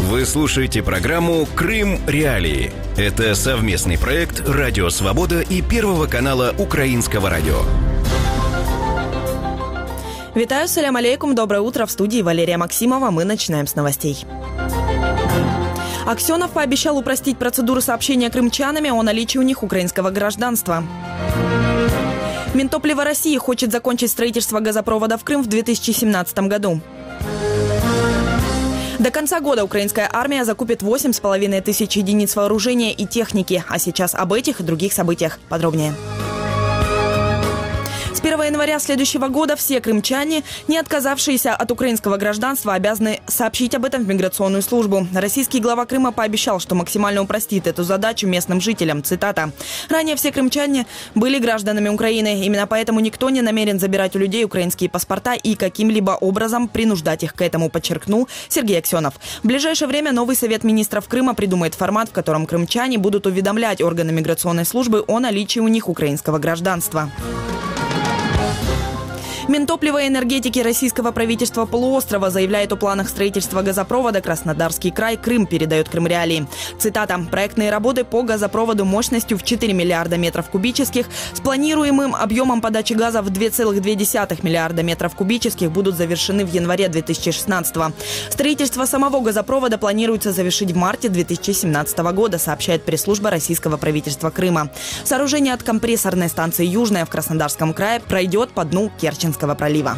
Вы слушаете программу «Крым. Реалии». Это совместный проект «Радио Свобода» и Первого канала Украинского радио. Витаю, салям алейкум, доброе утро. В студии Валерия Максимова. Мы начинаем с новостей. Аксенов пообещал упростить процедуру сообщения крымчанами о наличии у них украинского гражданства. Минтопливо России хочет закончить строительство газопровода в Крым в 2017 году. До конца года украинская армия закупит 8,5 тысяч единиц вооружения и техники. А сейчас об этих и других событиях подробнее. С 1 января следующего года все крымчане, не отказавшиеся от украинского гражданства, обязаны сообщить об этом в миграционную службу. Российский глава Крыма пообещал, что максимально упростит эту задачу местным жителям. Цитата. «Ранее все крымчане были гражданами Украины. Именно поэтому никто не намерен забирать у людей украинские паспорта и каким-либо образом принуждать их к этому», подчеркнул Сергей Аксенов. В ближайшее время новый Совет министров Крыма придумает формат, в котором крымчане будут уведомлять органы миграционной службы о наличии у них украинского гражданства. Минтопливо и энергетики российского правительства полуострова заявляет о планах строительства газопровода «Краснодарский край. Крым», передает Крым Реалии. Цитата. «Проектные работы по газопроводу мощностью в 4 миллиарда метров кубических с планируемым объемом подачи газа в 2,2 миллиарда метров кубических будут завершены в январе 2016-го. Строительство самого газопровода планируется завершить в марте 2017 года», сообщает пресс-служба российского правительства Крыма. Сооружение от компрессорной станции «Южная» в Краснодарском крае пройдет по дну Керченского пролива.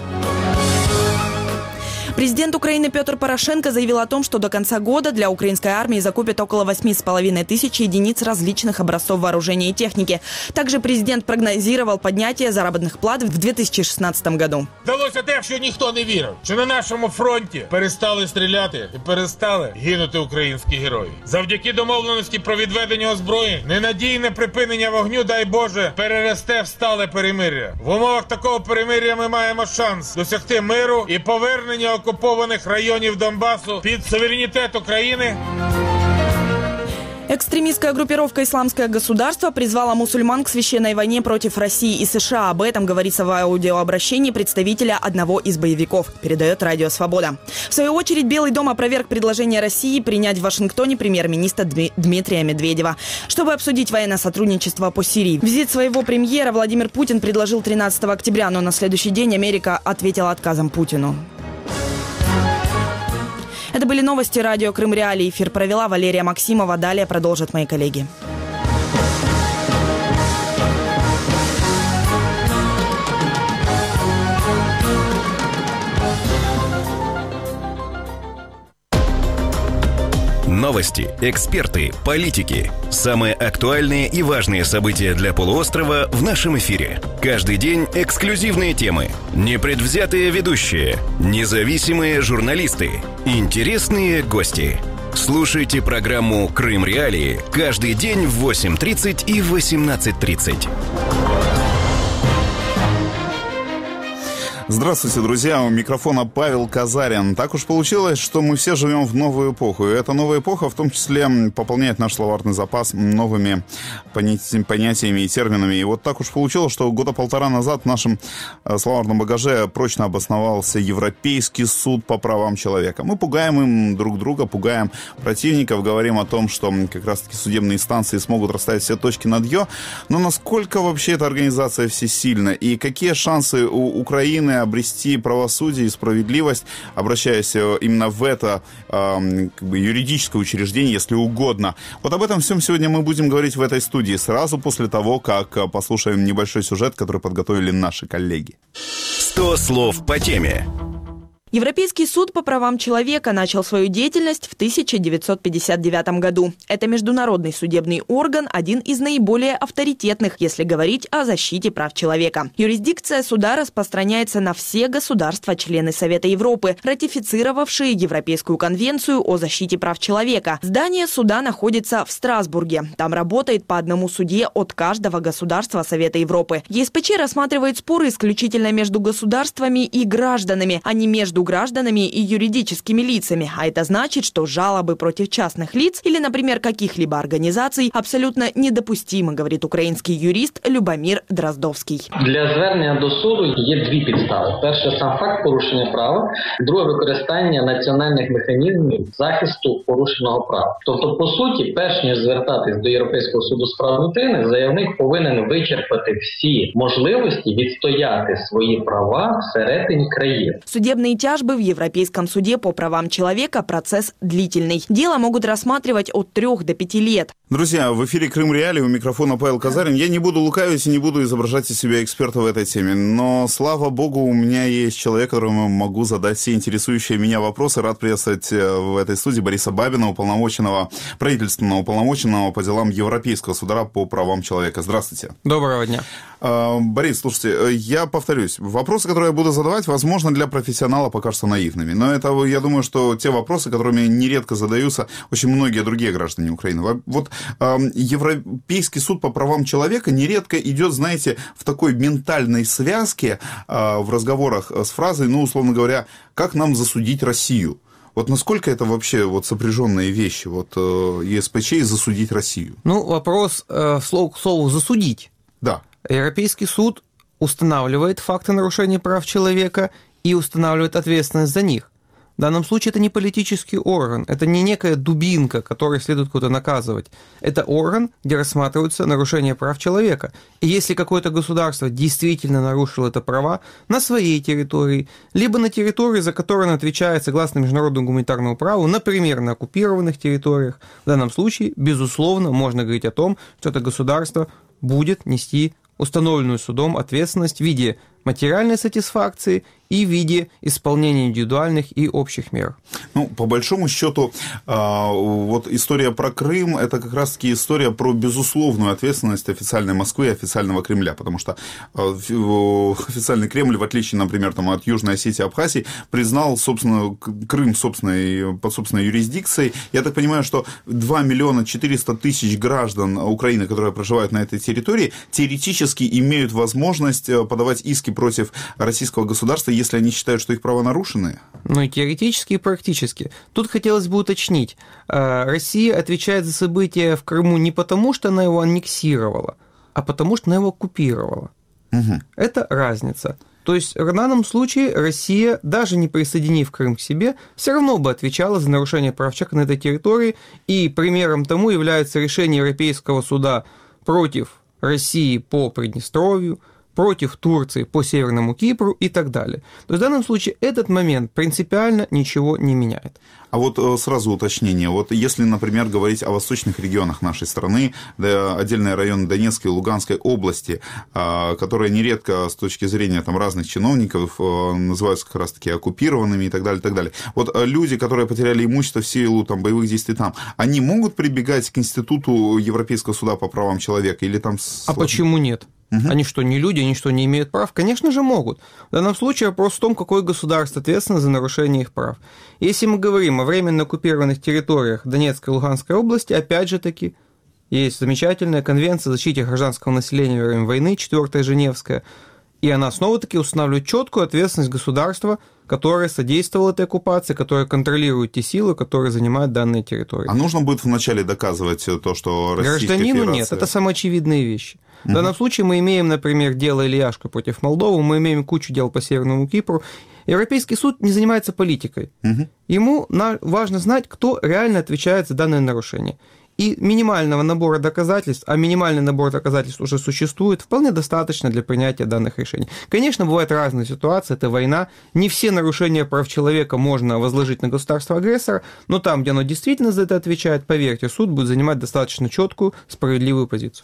Президент Украины Петр Порошенко заявил о том, что до конца года для украинской армии закупят около 8,5 тысяч единиц различных образцов вооружения и техники. Также президент прогнозировал поднятие заробітних плат в 2016 году. Вдалося те, що ніхто не вірив, що на нашому фронті перестали стріляти і перестали гинути українські герої. Завдяки домовленості про відведення озброєнь, ненадійне припинення вогню, дай Боже, переросте в стале перемир'я. В умовах такого перемир'я ми маємо шанс досягти миру і повернення оккупованных районов Донбассу под суверенитет Украины. Экстремистская группировка «Исламское государство» призвала мусульман к священной войне против России и США. Об этом говорится в аудиообращении представителя одного из боевиков, передает Радио Свобода. В свою очередь, Белый дом опроверг предложение России принять в Вашингтоне премьер-министра Дмитрия Медведева, чтобы обсудить военное сотрудничество по Сирии. Визит своего премьера Владимир Путин предложил 13 октября, но на следующий день Америка ответила отказом Путину. Это были новости радио «Крым Реалии». Эфир провела Валерия Максимова. Далее продолжат мои коллеги. Новости, эксперты, политики. Самые актуальные и важные события для полуострова в нашем эфире. Каждый день эксклюзивные темы, непредвзятые ведущие, независимые журналисты, интересные гости. Слушайте программу «Крым Реалии» каждый день в 8:30 и 18:30. Здравствуйте, друзья. У микрофона Павел Казарин. Так уж получилось, что мы все живем в новую эпоху. И эта новая эпоха в том числе пополняет наш словарный запас новыми понятиями и терминами. И вот так уж получилось, что года полтора назад в нашем словарном багаже прочно обосновался Европейский суд по правам человека. Мы пугаем им друг друга, пугаем противников, говорим о том, что как раз-таки судебные инстанции смогут расставить все точки над «ё». Но насколько вообще эта организация всесильна? И какие шансы у Украины обрести правосудие и справедливость, обращаясь именно в это юридическое учреждение, если угодно. Вот об этом всем сегодня мы будем говорить в этой студии, сразу после того, как послушаем небольшой сюжет, который подготовили наши коллеги. 100 слов по теме. Европейский суд по правам человека начал свою деятельность в 1959 году. Это международный судебный орган, один из наиболее авторитетных, если говорить о защите прав человека. Юрисдикция суда распространяется на все государства-члены Совета Европы, ратифицировавшие Европейскую конвенцию о защите прав человека. Здание суда находится в Страсбурге. Там работает по одному судье от каждого государства Совета Европы. ЕСПЧ рассматривает споры исключительно между государствами и гражданами, а не между между гражданами и юридическими лицами, а это значит, что жалобы против частных лиц или, например, каких-либо организаций абсолютно недопустимы, говорит украинский юрист Любомир Дроздовский. Для звернення до суду є дві підстави. Перше – сам факт порушення права. Друге – використання національних механізмів захисту порушеного права. Тобто, по суті, перш ніж звертатись до Європейського суду з прав людини, заявник повинен вичерпати всі можливості відстояти свої права всередині країни. Судебные тяжбы в Европейском суде по правам человека – процесс длительный. Дело могут рассматривать от 3 до 5 лет. Друзья, в эфире «Крым Реалии», у микрофона Павел Казарин. Я не буду лукавить и не буду изображать из себя эксперта в этой теме, но, слава богу, у меня есть человек, которому могу задать все интересующие меня вопросы. Рад приветствовать в этой студии Бориса Бабина, правительственного уполномоченного по делам Европейского суда по правам человека. Здравствуйте. Доброго дня. Борис, слушайте, я повторюсь, вопросы, которые я буду задавать, возможно, для профессионала покажутся наивными, но это, я думаю, что те вопросы, которыми нередко задаются очень многие другие граждане Украины. Вот Европейский суд по правам человека нередко идет, знаете, в такой ментальной связке в разговорах с фразой, условно говоря, как нам засудить Россию? Вот насколько это вообще сопряженные вещи, ЕСПЧ и засудить Россию? Вопрос, к слову, засудить. Да. Европейский суд устанавливает факты нарушения прав человека и устанавливает ответственность за них. В данном случае это не политический орган, это не некая дубинка, которой следует куда-то наказывать. Это орган, где рассматриваются нарушения прав человека. И если какое-то государство действительно нарушило это права на своей территории, либо на территории, за которую оно отвечает согласно международному гуманитарному праву, например, на оккупированных территориях, в данном случае, безусловно, можно говорить о том, что это государство будет нести установленную судом ответственность в виде материальной сатисфакции и в виде исполнения индивидуальных и общих мер. По большому счету, история про Крым – это как раз-таки история про безусловную ответственность официальной Москвы и официального Кремля, потому что официальный Кремль, в отличие, например, от Южной Осетии и Абхазии, признал, собственно, Крым под собственной юрисдикцией. Я так понимаю, что 2 400 000 граждан Украины, которые проживают на этой территории, теоретически имеют возможность подавать иски против российского государства, если они считают, что их права нарушены? И теоретически, и практически. Тут хотелось бы уточнить. Россия отвечает за события в Крыму не потому, что она его аннексировала, а потому, что она его оккупировала. Угу. Это разница. То есть в данном случае Россия, даже не присоединив Крым к себе, все равно бы отвечала за нарушение прав человека на этой территории, и примером тому является решение Европейского суда против России по Приднестровью, против Турции по Северному Кипру и так далее. То есть в данном случае этот момент принципиально ничего не меняет. А сразу уточнение. Если, например, говорить о восточных регионах нашей страны, отдельные районы Донецкой и Луганской области, которые нередко с точки зрения разных чиновников называются как раз-таки оккупированными и так далее, и так далее. Люди, которые потеряли имущество в силу боевых действий там, они могут прибегать к институту Европейского суда по правам человека или там... А почему нет? Угу. Они что, не люди, они что, не имеют прав? Конечно же, могут. В данном случае вопрос в том, какое государство ответственно за нарушение их прав. Если мы говорим о временно оккупированных территориях Донецкой и Луганской области, опять же таки, есть замечательная конвенция о защите гражданского населения во время войны, 4-я Женевская, и она снова-таки устанавливает четкую ответственность государства, которое содействовало этой оккупации, которое контролирует те силы, которые занимают данные территории. А нужно будет вначале доказывать то, что Российская Гражданину Федерация... нет, это самоочевидные вещи. В данном случае мы имеем, например, дело Ильяшко против Молдовы, мы имеем кучу дел по Северному Кипру. Европейский суд не занимается политикой. Ему важно знать, кто реально отвечает за данное нарушение. И минимального набора доказательств, а минимальный набор доказательств уже существует, вполне достаточно для принятия данных решений. Конечно, бывают разные ситуации, это война, не все нарушения прав человека можно возложить на государство-агрессора, но там, где оно действительно за это отвечает, поверьте, суд будет занимать достаточно четкую, справедливую позицию.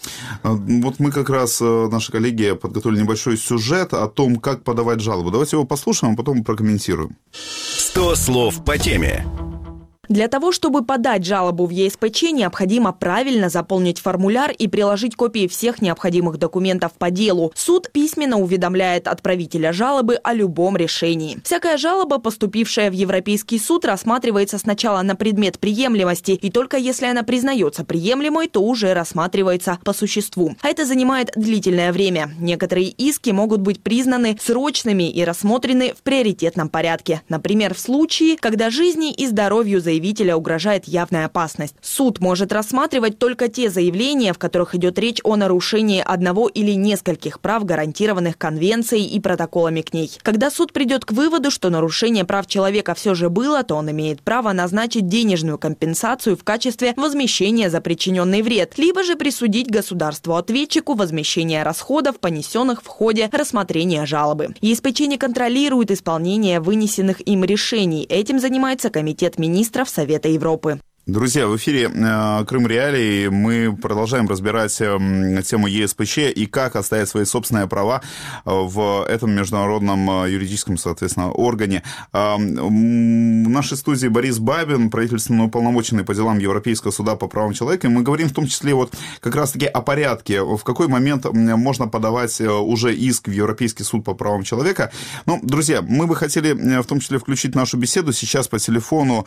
Мы как раз, наши коллеги, подготовили небольшой сюжет о том, как подавать жалобу. Давайте его послушаем, а потом прокомментируем. 100 слов по теме. Для того, чтобы подать жалобу в ЕСПЧ, необходимо правильно заполнить формуляр и приложить копии всех необходимых документов по делу. Суд письменно уведомляет отправителя жалобы о любом решении. Всякая жалоба, поступившая в Европейский суд, рассматривается сначала на предмет приемлемости, и только если она признается приемлемой, то уже рассматривается по существу. А это занимает длительное время. Некоторые иски могут быть признаны срочными и рассмотрены в приоритетном порядке. Например, в случае, когда жизни и здоровью заявителя угрожает явная опасность. Суд может рассматривать только те заявления, в которых идет речь о нарушении одного или нескольких прав, гарантированных Конвенцией и протоколами к ней. Когда суд придет к выводу, что нарушение прав человека все же было, то он имеет право назначить денежную компенсацию в качестве возмещения за причиненный вред, либо же присудить государству-ответчику возмещение расходов, понесенных в ходе рассмотрения жалобы. ЕСПЧ не контролирует исполнение вынесенных им решений. Этим занимается Комитет министров Совета Европы. Друзья, в эфире «Крым Реалии». Мы продолжаем разбирать тему ЕСПЧ и как отстоять свои собственные права в этом международном юридическом, соответственно, органе. В нашей студии Борис Бабин, правительственный уполномоченный по делам Европейского суда по правам человека. И мы говорим в том числе вот как раз-таки о порядке. В какой момент можно подавать уже иск в Европейский суд по правам человека. Ну, друзья, мы бы хотели в том числе включить нашу беседу. Сейчас по телефону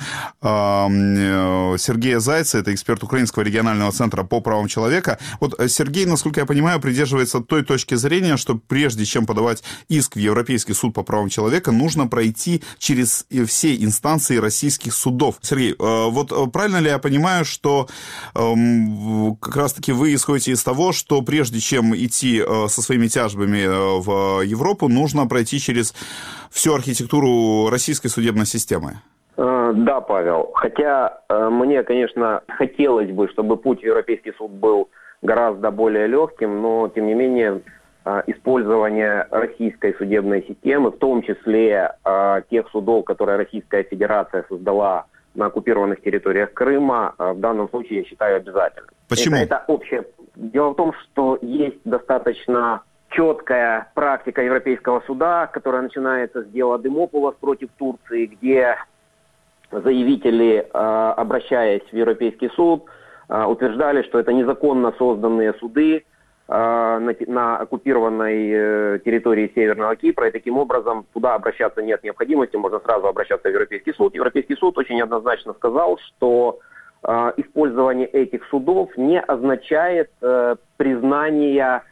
Сергея Зайца, это эксперт Украинского регионального центра по правам человека. Вот Сергей, насколько я понимаю, придерживается той точки зрения, что прежде чем подавать иск в Европейский суд по правам человека, нужно пройти через все инстанции российских судов. Сергей, вот правильно ли я понимаю, что как раз-таки вы исходите из того, что прежде чем идти со своими тяжбами в Европу, нужно пройти через всю архитектуру российской судебной системы? Да, Павел. Хотя мне, конечно, хотелось бы, чтобы путь в Европейский суд был гораздо более легким, но, тем не менее, использование российской судебной системы, в том числе тех судов, которые Российская Федерация создала на оккупированных территориях Крыма, в данном случае я считаю обязательным. Почему? Это общее. Дело в том, что есть достаточно четкая практика Европейского суда, которая начинается с дела Демополос против Турции, где заявители, обращаясь в Европейский суд, утверждали, что это незаконно созданные суды на оккупированной территории Северного Кипра, и таким образом туда обращаться нет необходимости, можно сразу обращаться в Европейский суд. Европейский суд очень однозначно сказал, что использование этих судов не означает признание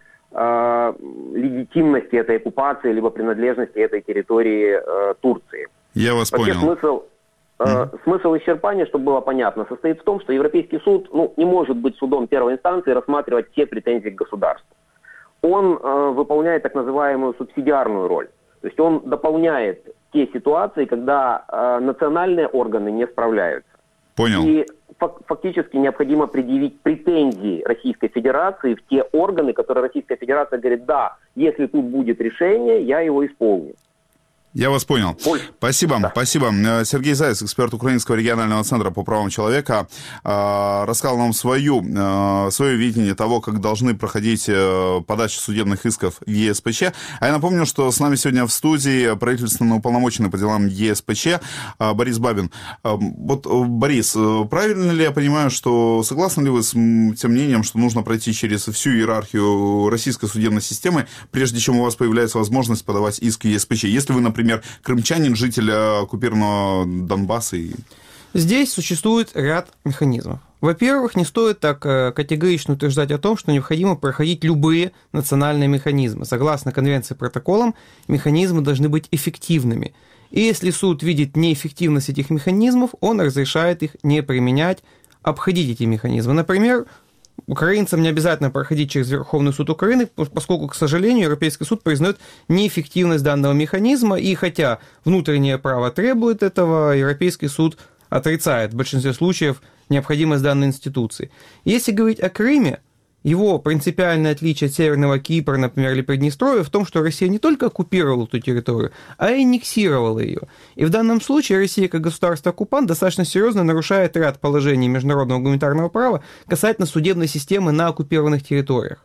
легитимности этой оккупации либо принадлежности этой территории Турции. Я вас понял. Смысл исчерпания, чтобы было понятно, состоит в том, что Европейский суд не может быть судом первой инстанции и рассматривать все претензии к государству. Он выполняет так называемую субсидиарную роль. То есть он дополняет те ситуации, когда национальные органы не справляются. Понял. И фактически необходимо предъявить претензии Российской Федерации в те органы, которые Российская Федерация говорит: да, если тут будет решение, я его исполню. Я вас понял. Спасибо. Да. Спасибо. Сергей Заяц, эксперт Украинского регионального центра по правам человека, рассказал нам свое видение того, как должны проходить подачи судебных исков в ЕСПЧ. А я напомню, что с нами сегодня в студии правительственно уполномоченный по делам ЕСПЧ Борис Бабин. Вот, Борис, правильно ли я понимаю, что согласны ли вы с тем мнением, что нужно пройти через всю иерархию российской судебной системы, прежде чем у вас появляется возможность подавать иск в ЕСПЧ? Если вы, например, крымчанин, житель оккупированного Донбасса? Здесь существует ряд механизмов. Во-первых, не стоит так категорично утверждать о том, что необходимо проходить любые национальные механизмы. Согласно конвенции и протоколам, механизмы должны быть эффективными. И если суд видит неэффективность этих механизмов, он разрешает их не применять, обходить эти механизмы. Например, украинцам не обязательно проходить через Верховный суд Украины, поскольку, к сожалению, Европейский суд признает неэффективность данного механизма, и хотя внутреннее право требует этого, Европейский суд отрицает в большинстве случаев необходимость данной институции. Если говорить о Крыме, его принципиальное отличие от Северного Кипра, например, или Приднестровья в том, что Россия не только оккупировала эту территорию, а и аннексировала ее. И в данном случае Россия, как государство-оккупант, достаточно серьезно нарушает ряд положений международного гуманитарного права касательно судебной системы на оккупированных территориях.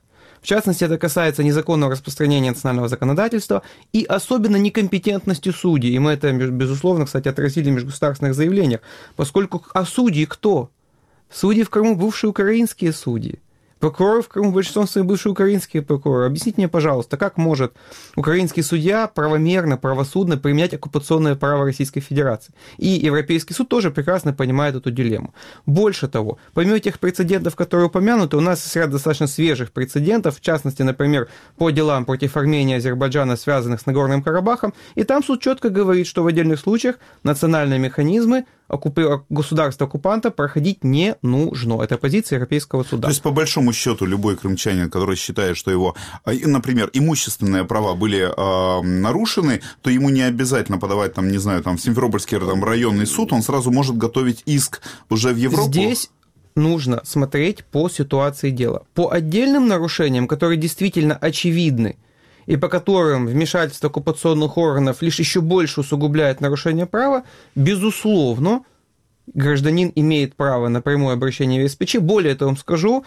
В частности, это касается незаконного распространения национального законодательства и особенно некомпетентности судей. И мы это, безусловно, кстати, отразили в межгосударственных заявлениях, поскольку судьи кто? Судьи в Крыму бывшие украинские судьи. Прокуроры в Крыму, большинство своих бывшие украинские прокуроры. Объясните мне, пожалуйста, как может украинский судья правомерно, правосудно применять оккупационное право Российской Федерации? И Европейский суд тоже прекрасно понимает эту дилемму. Больше того, помимо тех прецедентов, которые упомянуты, у нас есть ряд достаточно свежих прецедентов, в частности, например, по делам против Армении и Азербайджана, связанных с Нагорным Карабахом, и там суд четко говорит, что в отдельных случаях национальные механизмы государства-оккупанта проходить не нужно. Это позиция Европейского суда. То есть, по большому счету, любой крымчанин, который считает, что его, например, имущественные права были нарушены, то ему не обязательно подавать, там, не знаю, там, в Симферопольский районный суд, он сразу может готовить иск уже в Европу. Здесь нужно смотреть по ситуации дела. По отдельным нарушениям, которые действительно очевидны, и по которым вмешательство оккупационных органов лишь еще больше усугубляет нарушение права, безусловно, гражданин имеет право на прямое обращение в ЕСПЧ. Более того, вам скажу,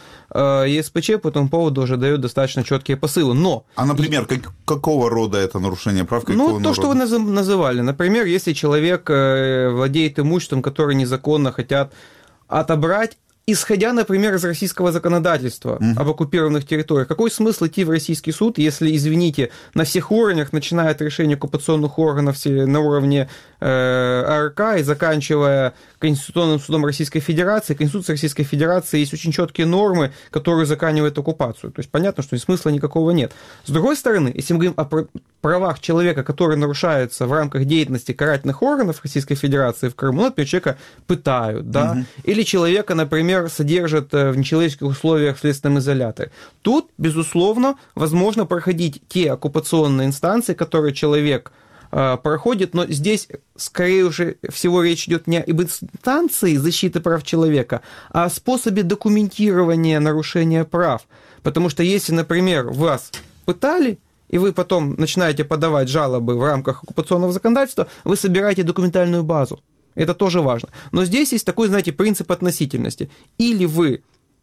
ЕСПЧ по этому поводу уже дает достаточно четкие посылы. Но... А, например, какого рода это нарушение прав? То, что вы называли. Например, если человек владеет имуществом, которое незаконно хотят отобрать, исходя, например, из российского законодательства об оккупированных территориях, какой смысл идти в российский суд, если, извините, на всех уровнях, начиная от решения оккупационных органов на уровне АРК и заканчивая Конституционным судом Российской Федерации, Конституция Российской Федерации есть очень четкие нормы, которые узаканивают оккупацию. То есть понятно, что смысла никакого нет. С другой стороны, если мы говорим о правах человека, которые нарушаются в рамках деятельности карательных органов Российской Федерации в Крыму, например, человека пытают, да, или человека, например, содержат в нечеловеческих условиях в следственном изоляторе. Тут, безусловно, возможно проходить те оккупационные инстанции, которые человек проходит, но здесь, скорее уже всего, речь идет не об инстанции защиты прав человека, а о способе документирования нарушения прав. Потому что если, например, вас пытали, и вы потом начинаете подавать жалобы в рамках оккупационного законодательства, вы собираете документальную базу. Это тоже важно. Но здесь есть такой, знаете, принцип относительности. Или вы,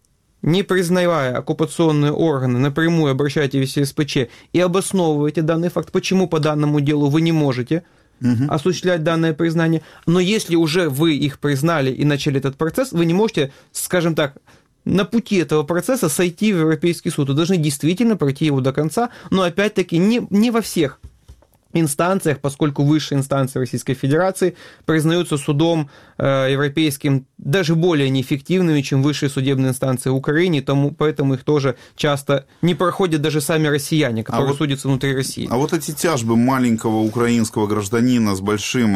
не признавая оккупационные органы, напрямую обращаетесь в ЕСПЧ и обосновываете данный факт, почему по данному делу вы не можете осуществлять данное признание. Но если уже вы их признали и начали этот процесс, вы не можете, скажем так, на пути этого процесса сойти в Европейский суд. Вы должны действительно пройти его до конца, но опять-таки не во всех инстанциях, поскольку высшие инстанции Российской Федерации признаются судом европейским даже более неэффективными, чем высшие судебные инстанции в Украине, поэтому их тоже часто не проходят даже сами россияне, которые судятся внутри России. А вот эти тяжбы маленького украинского гражданина с большим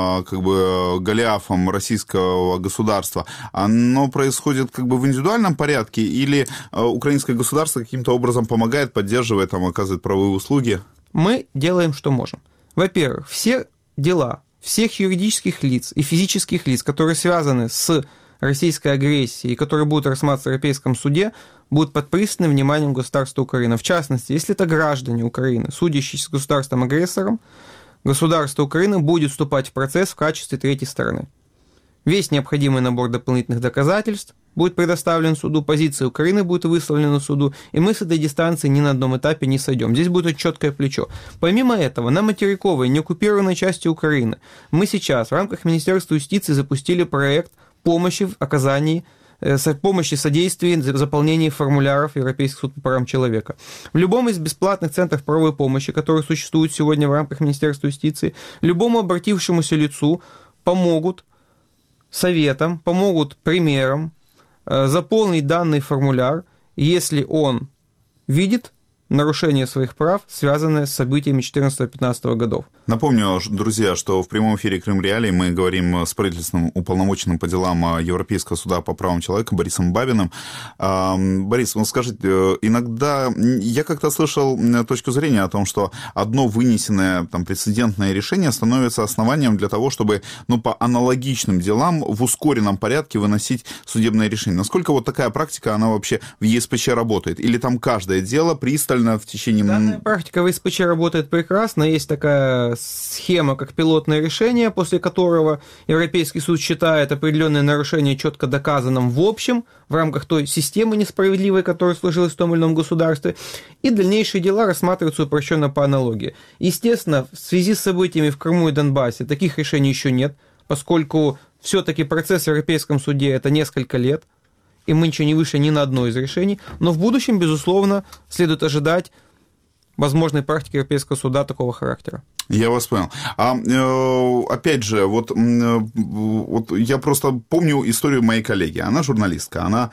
голиафом российского государства, оно происходит как бы в индивидуальном порядке, или украинское государство каким-то образом помогает, поддерживает, оказывает правовые услуги? Мы делаем, что можем. Во-первых, все дела всех юридических лиц и физических лиц, которые связаны с российской агрессией и которые будут рассматриваться в Европейском суде, будут под пристальным вниманием государства Украины. В частности, если это граждане Украины, судящиеся с государством-агрессором, государство Украины будет вступать в процесс в качестве третьей стороны. Весь необходимый набор дополнительных доказательств будет предоставлен суду, позиция Украины будет выставлена суду, и мы с этой дистанции ни на одном этапе не сойдем. Здесь будет четкое плечо. Помимо этого, на материковой, неоккупированной части Украины мы сейчас в рамках Министерства юстиции запустили проект помощи в оказании помощи, содействии в заполнении формуляров Европейского суда по правам человека. В любом из бесплатных центров правовой помощи, которые существуют сегодня в рамках Министерства юстиции, любому обратившемуся лицу помогут советом, помогут примером заполнить данный формуляр, если он видит нарушение своих прав, связанное с событиями 14-15 годов. Напомню, друзья, что в прямом эфире «Крым Реалии» мы говорим с правительственным уполномоченным по делам Европейского суда по правам человека Борисом Бабиным. Борис, скажите, иногда я как-то слышал точку зрения о том, что одно вынесенное прецедентное решение становится основанием для того, чтобы по аналогичным делам в ускоренном порядке выносить судебное решение. Насколько вот такая практика, она вообще в ЕСПЧ работает? Или там каждое дело пристально специально в течение... Данная практика в СПЧ работает прекрасно. Есть такая схема, как пилотное решение, после которого Европейский суд считает определенное нарушение четко доказанным в общем, в рамках той системы несправедливой, которая сложилась в том или ином государстве, и дальнейшие дела рассматриваются упрощенно по аналогии. Естественно, в связи с событиями в Крыму и Донбассе таких решений еще нет, поскольку все-таки процесс в Европейском суде – это несколько лет, и мы ничего не вышли ни на одно из решений, но в будущем, безусловно, следует ожидать возможной практики Европейского суда такого характера. Я вас понял. Опять же, вот я просто помню историю моей коллеги. Она журналистка. Она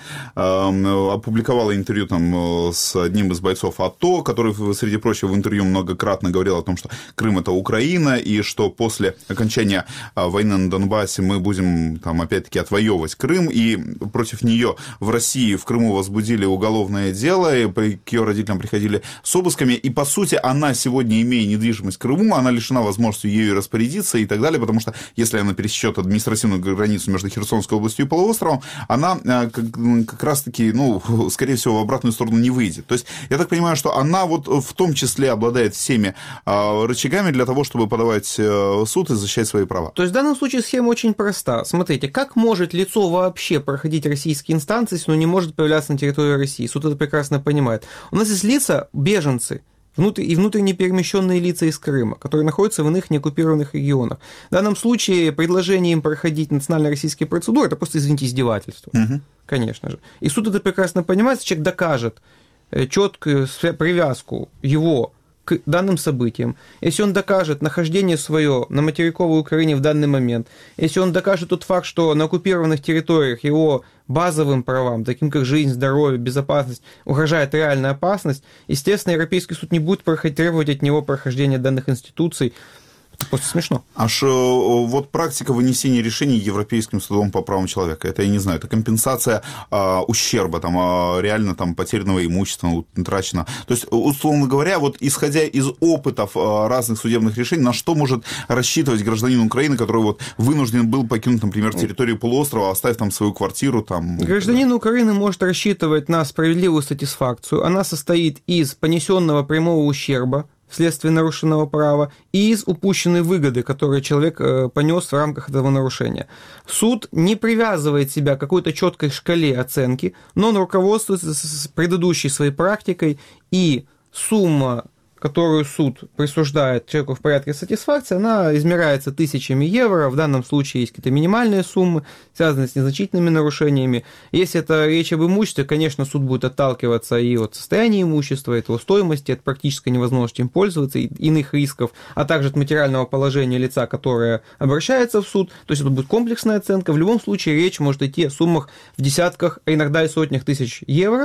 опубликовала интервью там с одним из бойцов АТО, который, среди прочего, в интервью многократно говорил о том, что Крым – это Украина, и что после окончания войны на Донбассе мы будем, там, опять-таки, отвоевывать Крым, и против нее в России, в Крыму возбудили уголовное дело, и к ее родителям приходили с обысками, и, по сути, она сегодня, имея недвижимость в Крыму, она лишена возможности ею распорядиться и так далее, потому что если она пересечет административную границу между Херсонской областью и полуостровом, она как раз-таки, скорее всего, в обратную сторону не выйдет. То есть, я так понимаю, что она вот в том числе обладает всеми рычагами для того, чтобы подавать в суд и защищать свои права. То есть, в данном случае схема очень проста. Смотрите, как может лицо вообще проходить российские инстанции, если оно не может появляться на территории России? Суд это прекрасно понимает. У нас есть лица, беженцы, и внутренне перемещенные лица из Крыма, которые находятся в иных неоккупированных регионах. В данном случае предложение им проходить национально-российские процедуры – это просто, извините, издевательство. Конечно же. И суд это прекрасно понимает, если человек докажет четкую привязку его к данным событиям, если он докажет нахождение свое на материковой Украине в данный момент, если он докажет тот факт, что на оккупированных территориях его базовым правам, таким как жизнь, здоровье, безопасность, угрожает реальная опасность, естественно, Европейский суд не будет требовать от него прохождения данных институций. Это просто смешно. Вот практика вынесения решений Европейским судом по правам человека, это, я не знаю, это компенсация ущерба, там, реально там, потерянного имущества, утраченного. То есть, условно говоря, вот исходя из опытов разных судебных решений, на что может рассчитывать гражданин Украины, который вот вынужден был покинуть, например, территорию полуострова, оставив там свою квартиру? Там... Гражданин Украины может рассчитывать на справедливую сатисфакцию. Она состоит из понесенного прямого ущерба вследствие нарушенного права и из упущенной выгоды, которую человек понес в рамках этого нарушения. Суд не привязывает себя к какой-то четкой шкале оценки, но он руководствуется предыдущей своей практикой, и сумма, которую суд присуждает человеку в порядке сатисфакции, она измеряется тысячами евро. В данном случае есть какие-то минимальные суммы, связанные с незначительными нарушениями. Если это речь об имуществе, конечно, суд будет отталкиваться и от состояния имущества, от его стоимости, от практической невозможности им пользоваться, и иных рисков, а также от материального положения лица, которое обращается в суд. То есть это будет комплексная оценка. В любом случае речь может идти о суммах в десятках, а иногда и сотнях тысяч евро.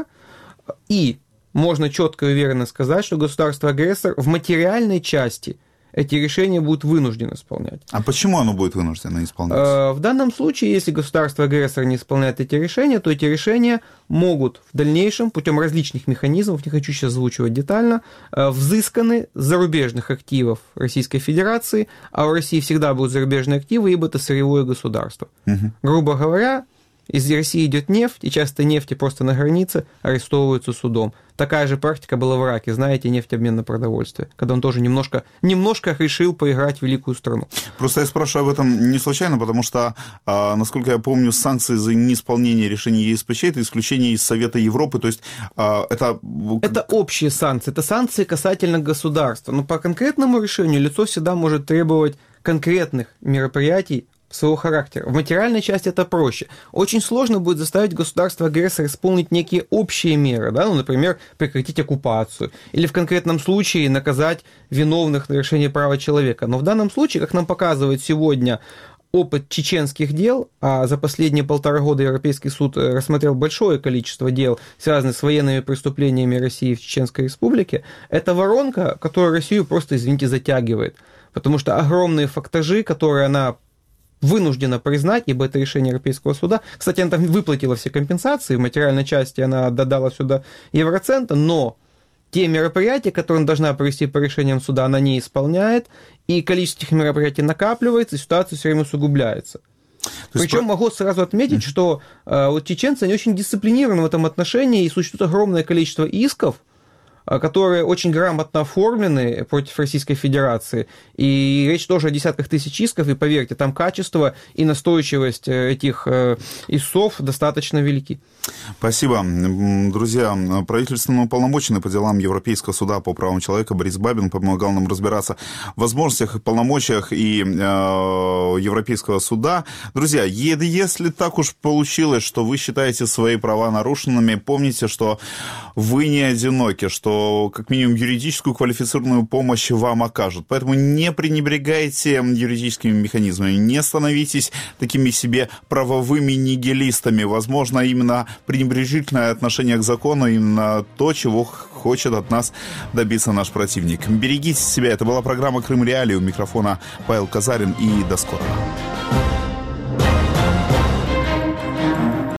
И можно четко и уверенно сказать, что государство-агрессор в материальной части эти решения будет вынужден исполнять. А почему оно будет вынуждено исполнять? В данном случае, если государство-агрессор не исполняет эти решения, то эти решения могут в дальнейшем путем различных механизмов, не хочу сейчас озвучивать детально, взысканы с зарубежных активов Российской Федерации, а у России всегда будут зарубежные активы, ибо это сырьевое государство. Грубо говоря, из России идет нефть, и часто нефти просто на границе арестовываются судом. Такая же практика была в Ираке, знаете, нефтеобмен на продовольствие, когда он тоже немножко решил поиграть в великую страну. Просто я спрашиваю об этом не случайно, потому что, насколько я помню, санкции за неисполнение решений ЕСПЧ – это исключение из Совета Европы, то есть это... Это общие санкции, это санкции касательно государства, но по конкретному решению лицо всегда может требовать конкретных мероприятий своего характера. В материальной части это проще. Очень сложно будет заставить государство-агрессора исполнить некие общие меры, да? Например, прекратить оккупацию, или в конкретном случае наказать виновных в нарушении права человека. Но в данном случае, как нам показывает сегодня опыт чеченских дел, а за последние 1,5 года Европейский суд рассмотрел большое количество дел, связанных с военными преступлениями России в Чеченской Республике, это воронка, которая Россию просто, извините, затягивает. Потому что огромные фактажи, которые она вынуждена признать, ибо это решение Европейского суда. Кстати, она там выплатила все компенсации, в материальной части она додала сюда евроцента, но те мероприятия, которые она должна провести по решениям суда, она не исполняет, и количество этих мероприятий накапливается, и ситуация все время усугубляется. Причем могу сразу отметить, что вот чеченцы, они очень дисциплинированы в этом отношении, и существует огромное количество исков которые очень грамотно оформлены против Российской Федерации. И речь тоже о десятках тысяч исков, и поверьте, там качество и настойчивость этих истцов достаточно велики. Спасибо. Друзья, правительственный уполномоченный по делам Европейского суда по правам человека Борис Бабин помогал нам разбираться в возможностях и полномочиях и Европейского суда. Друзья, если так уж получилось, что вы считаете свои права нарушенными, помните, что вы не одиноки, что как минимум юридическую квалифицированную помощь вам окажут. Поэтому не пренебрегайте юридическими механизмами, не становитесь такими себе правовыми нигилистами. Возможно, именно пренебрежительное отношение к закону, именно то, чего хочет от нас добиться наш противник. Берегите себя. Это была программа «Крым Реалии». У микрофона Павел Казарин. И до скорого.